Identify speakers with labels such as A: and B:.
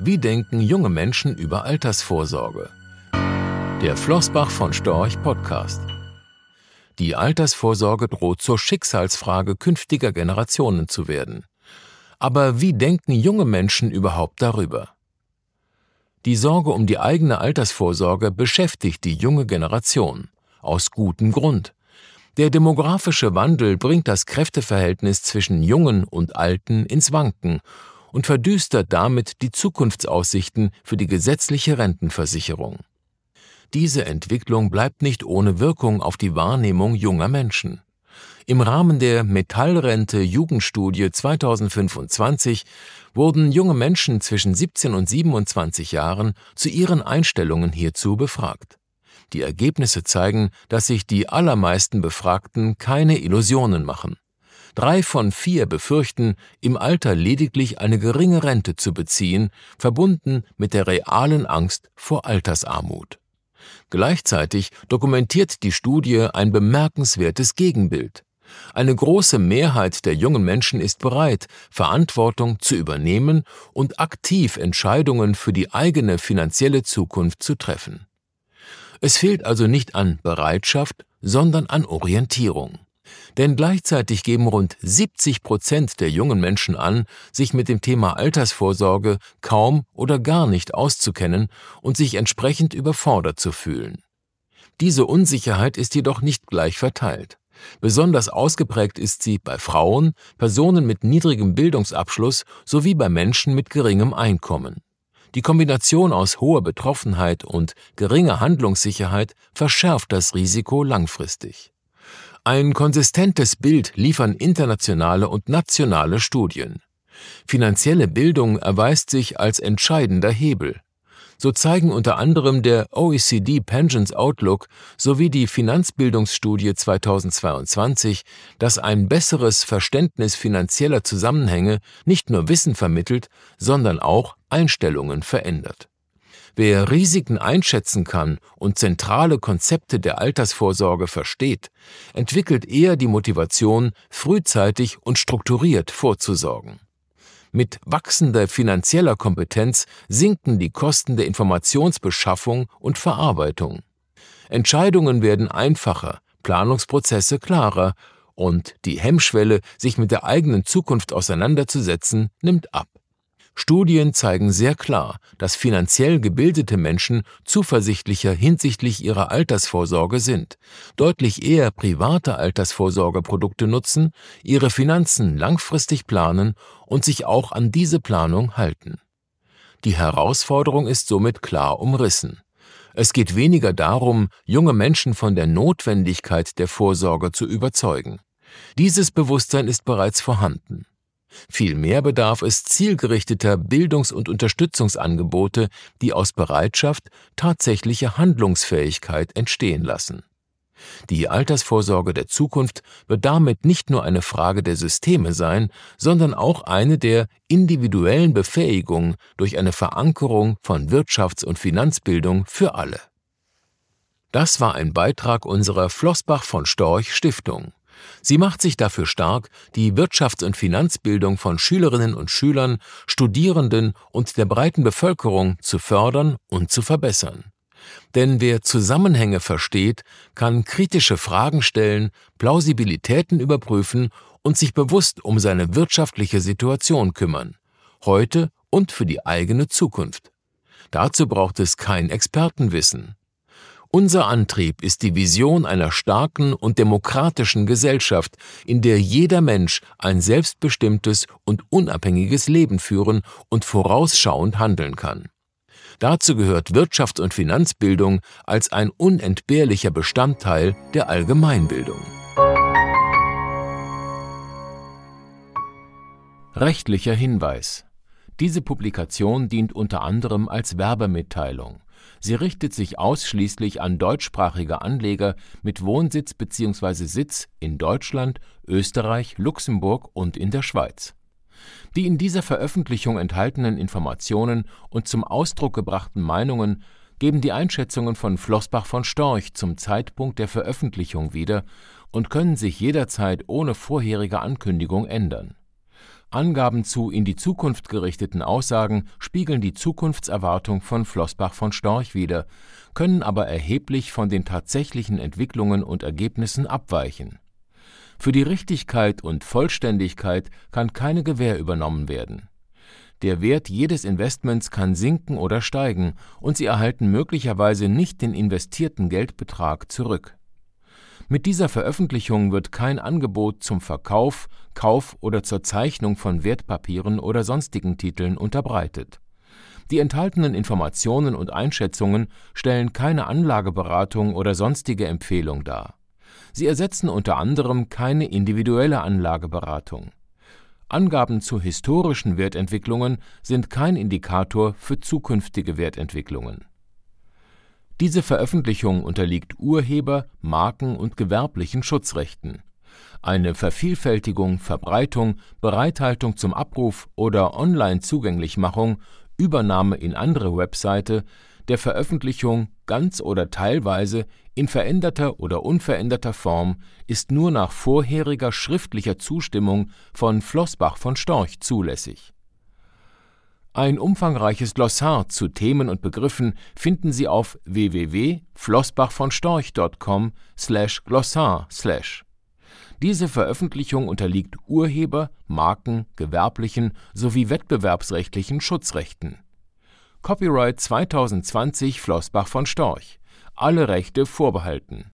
A: Wie denken junge Menschen über Altersvorsorge? Der Flossbach von Storch Podcast. Die Altersvorsorge droht zur Schicksalsfrage künftiger Generationen zu werden. Aber wie denken junge Menschen überhaupt darüber? Die Sorge um die eigene Altersvorsorge beschäftigt die junge Generation. Aus gutem Grund. Der demografische Wandel bringt das Kräfteverhältnis zwischen Jungen und Alten ins Wanken und verdüstert damit die Zukunftsaussichten für die gesetzliche Rentenversicherung. Diese Entwicklung bleibt nicht ohne Wirkung auf die Wahrnehmung junger Menschen. Im Rahmen der Metallrente-Jugendstudie 2025 wurden junge Menschen zwischen 17 und 27 Jahren zu ihren Einstellungen hierzu befragt. Die Ergebnisse zeigen, dass sich die allermeisten Befragten keine Illusionen machen. 3 von 4 befürchten, im Alter lediglich eine geringe Rente zu beziehen, verbunden mit der realen Angst vor Altersarmut. Gleichzeitig dokumentiert die Studie ein bemerkenswertes Gegenbild. Eine große Mehrheit der jungen Menschen ist bereit, Verantwortung zu übernehmen und aktiv Entscheidungen für die eigene finanzielle Zukunft zu treffen. Es fehlt also nicht an Bereitschaft, sondern an Orientierung. Denn gleichzeitig geben rund 70% der jungen Menschen an, sich mit dem Thema Altersvorsorge kaum oder gar nicht auszukennen und sich entsprechend überfordert zu fühlen. Diese Unsicherheit ist jedoch nicht gleich verteilt. Besonders ausgeprägt ist sie bei Frauen, Personen mit niedrigem Bildungsabschluss sowie bei Menschen mit geringem Einkommen. Die Kombination aus hoher Betroffenheit und geringer Handlungssicherheit verschärft das Risiko langfristig. Ein konsistentes Bild liefern internationale und nationale Studien. Finanzielle Bildung erweist sich als entscheidender Hebel. So zeigen unter anderem der OECD Pensions Outlook sowie die Finanzbildungsstudie 2022, dass ein besseres Verständnis finanzieller Zusammenhänge nicht nur Wissen vermittelt, sondern auch Einstellungen verändert. Wer Risiken einschätzen kann und zentrale Konzepte der Altersvorsorge versteht, entwickelt eher die Motivation, frühzeitig und strukturiert vorzusorgen. Mit wachsender finanzieller Kompetenz sinken die Kosten der Informationsbeschaffung und Verarbeitung. Entscheidungen werden einfacher, Planungsprozesse klarer und die Hemmschwelle, sich mit der eigenen Zukunft auseinanderzusetzen, nimmt ab. Studien zeigen sehr klar, dass finanziell gebildete Menschen zuversichtlicher hinsichtlich ihrer Altersvorsorge sind, deutlich eher private Altersvorsorgeprodukte nutzen, ihre Finanzen langfristig planen und sich auch an diese Planung halten. Die Herausforderung ist somit klar umrissen. Es geht weniger darum, junge Menschen von der Notwendigkeit der Vorsorge zu überzeugen. Dieses Bewusstsein ist bereits vorhanden. Vielmehr bedarf es zielgerichteter Bildungs- und Unterstützungsangebote, die aus Bereitschaft tatsächliche Handlungsfähigkeit entstehen lassen. Die Altersvorsorge der Zukunft wird damit nicht nur eine Frage der Systeme sein, sondern auch eine der individuellen Befähigung durch eine Verankerung von Wirtschafts- und Finanzbildung für alle. Das war ein Beitrag unserer Flossbach von Storch Stiftung. Sie macht sich dafür stark, die Wirtschafts- und Finanzbildung von Schülerinnen und Schülern, Studierenden und der breiten Bevölkerung zu fördern und zu verbessern. Denn wer Zusammenhänge versteht, kann kritische Fragen stellen, Plausibilitäten überprüfen und sich bewusst um seine wirtschaftliche Situation kümmern, heute und für die eigene Zukunft. Dazu braucht es kein Expertenwissen. Unser Antrieb ist die Vision einer starken und demokratischen Gesellschaft, in der jeder Mensch ein selbstbestimmtes und unabhängiges Leben führen und vorausschauend handeln kann. Dazu gehört Wirtschafts- und Finanzbildung als ein unentbehrlicher Bestandteil der Allgemeinbildung. Rechtlicher Hinweis: Diese Publikation dient unter anderem als Werbemitteilung. Sie richtet sich ausschließlich an deutschsprachige Anleger mit Wohnsitz bzw. Sitz in Deutschland, Österreich, Luxemburg und in der Schweiz. Die in dieser Veröffentlichung enthaltenen Informationen und zum Ausdruck gebrachten Meinungen geben die Einschätzungen von Flossbach von Storch zum Zeitpunkt der Veröffentlichung wieder und können sich jederzeit ohne vorherige Ankündigung ändern. Angaben zu in die Zukunft gerichteten Aussagen spiegeln die Zukunftserwartung von Flossbach von Storch wider, können aber erheblich von den tatsächlichen Entwicklungen und Ergebnissen abweichen. Für die Richtigkeit und Vollständigkeit kann keine Gewähr übernommen werden. Der Wert jedes Investments kann sinken oder steigen, und Sie erhalten möglicherweise nicht den investierten Geldbetrag zurück. Mit dieser Veröffentlichung wird kein Angebot zum Verkauf, Kauf oder zur Zeichnung von Wertpapieren oder sonstigen Titeln unterbreitet. Die enthaltenen Informationen und Einschätzungen stellen keine Anlageberatung oder sonstige Empfehlung dar. Sie ersetzen unter anderem keine individuelle Anlageberatung. Angaben zu historischen Wertentwicklungen sind kein Indikator für zukünftige Wertentwicklungen. Diese Veröffentlichung unterliegt Urheber-, Marken- und gewerblichen Schutzrechten. Eine Vervielfältigung, Verbreitung, Bereithaltung zum Abruf oder Online-Zugänglichmachung, Übernahme in andere Webseite, der Veröffentlichung ganz oder teilweise in veränderter oder unveränderter Form ist nur nach vorheriger schriftlicher Zustimmung von Flossbach von Storch zulässig. Ein umfangreiches Glossar zu Themen und Begriffen finden Sie auf www.flossbachvonstorch.com/glossar/. Diese Veröffentlichung unterliegt Urheber-, Marken-, gewerblichen sowie wettbewerbsrechtlichen Schutzrechten. Copyright 2020 Flossbach von Storch. Alle Rechte vorbehalten.